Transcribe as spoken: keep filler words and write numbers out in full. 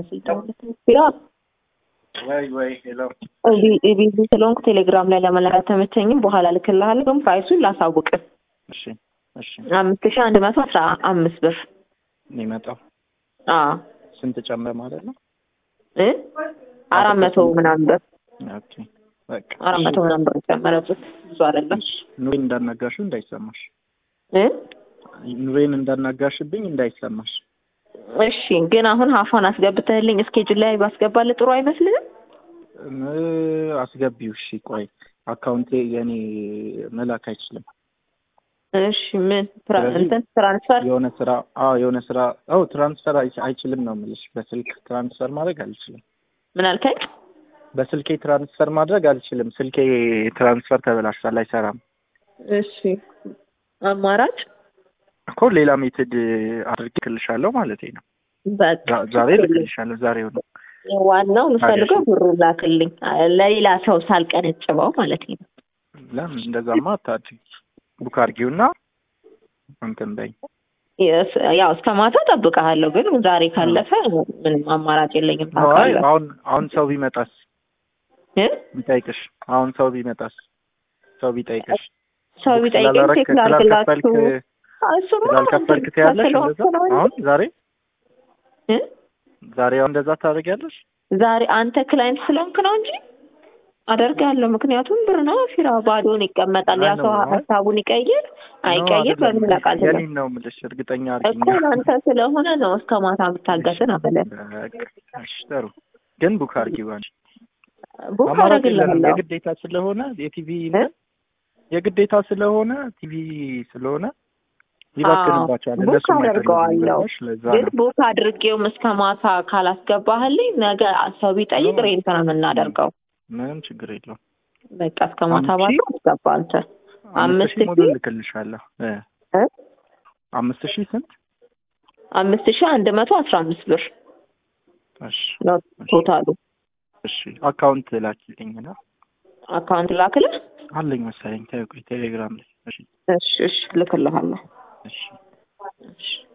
ስልጣንለት ቢራ ወይ ወይ ሄሎ እቢ እቢ ስለሆንኩ ቴሌግራም ላይ ለመላክ ተመቸኝም በኋላ ልክልሃለሁ ግን ፕራይሱን ላሳውቅ። እሺ እሺ አምስት ሺህ አንድ መቶ አስራ አምስት ብር የሚመጣው አዎ ስንት ጨምረ ማለት ነው እ አራት መቶ ምናምን ብር ኦኬ በቃ አራት መቶ ምናምን ብር ጨመረበት ብዙ አይደለም። ኑሬን እንዳናጋሽ እንዳይሰማሽ እ ኑሬን እንዳናጋሽብኝ እንዳይሰማሽ። እሺ ግን አሁን ሀፋን አስገብተህልኝ ስኬጁል ላይ ባስገባልህ ጥሩ አይመስልህም? አስገቢው እሺ ቆይ አካውንቴ የኔ መላክ አይችልም። እሺ ምን እንትን ትራንስፈር የሆነ ስራ አዎ የሆነ ስራ አዎ ትራንስፈር አይችልም ነው የምልሽ። በስልክ ትራንስፈር ማድረግ አልችልም። ምን አልከኝ? በስልኬ ትራንስፈር ማድረግ አልችልም። ስልኬ ትራንስፈር ተበላሽቷል አይሰራም። እሺ አማራጭ እኮ ሌላ ሜትድ አድርጌልሻለሁ ማለት ነው። በቃ ዛሬ ልክልሻለሁ ዛሬው ነው ዋናው የምፈልገው ብሩ ላክልኝ ለሌላ ሰው ሳልቀነጭበው ማለት ነው። ለምን እንደዛማ አታድርጊ። ቡክ አድርጊውና እንትን በይ። ያው እስከ ማታ ጠብቀሃለሁ ግን ዛሬ ካለፈ ምንም አማራጭ የለኝም። ታውቃለህ አሁን አሁን ሰው ቢመጣስ እ ቢጠይቅሽ አሁን ሰው ቢመጣስ ሰው ቢጠይቅሽ ሰው ቢጠይቅሽ ትክላልክላችሁ ስላልከፈልክ ትያለሽ እንደዛ አሁን ዛሬ እ ዛሬ አሁን እንደዛ ታደርጊያለሽ? ዛሬ አንተ ክላይንት ስለሆንክ ነው እንጂ አደርጋለሁ። ምክንያቱም ብር ነው ፊራ ባዶን ይቀመጣል። ያ ሰው ሀሳቡን ይቀይር አይቀይር በምን ላቃል የኔ ነው የምልሽ እርግጠኛ አድርጊኝ እኮ አንተ ስለሆነ ነው እስከ ማታ የምታገስን አበለ። እሺ ጥሩ ግን ቡክ አድርጊው አንቺ ቡክ አደርግልሃለሁ የግዴታ ስለሆነ የቲቪ የግዴታ ስለሆነ ቲቪ ስለሆነ ይባክንባቸዋል። እነሱ አደርገዋለሁ ግን ቡክ አድርጌው እስከ ማታ ካላስገባህልኝ ነገ ሰው ቢጠይቅ ሬንት ነው የምናደርገው። ምንም ችግር የለውም። በቃ እስከ ማታ ባለው አስገባ አንተ። አምስት ሺህ ሞዴል ልክልሻለሁ እ አምስት ሺህ ስንት አምስት ሺህ አንድ መቶ አስራ አምስት ብር እሺ ቶታሉ። እሺ አካውንት ላኪልኝና አካውንት ላክልህ አለኝ መሰለኝ ቴሌግራም ላይ። እሺ እሺ እሺ ልክልሃለሁ። እሺ እሺ